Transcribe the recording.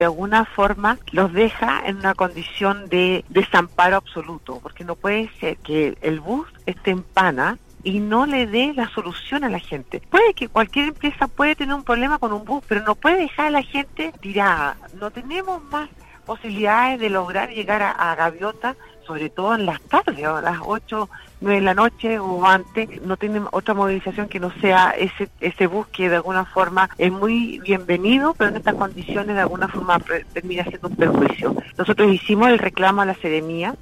de alguna forma los deja en una condición de desamparo absoluto, porque no puede ser que el bus esté en pana y no le dé la solución a la gente. Puede que cualquier empresa puede tener un problema con un bus, pero no puede dejar a la gente tirada. No tenemos más posibilidades de lograr llegar a Gaviota, sobre todo en las tardes, a las 8, 9 de la noche o antes. No tienen otra movilización que no sea ese bus que de alguna forma es muy bienvenido, pero en estas condiciones de alguna forma termina siendo un perjuicio. Nosotros hicimos el reclamo a la Seremía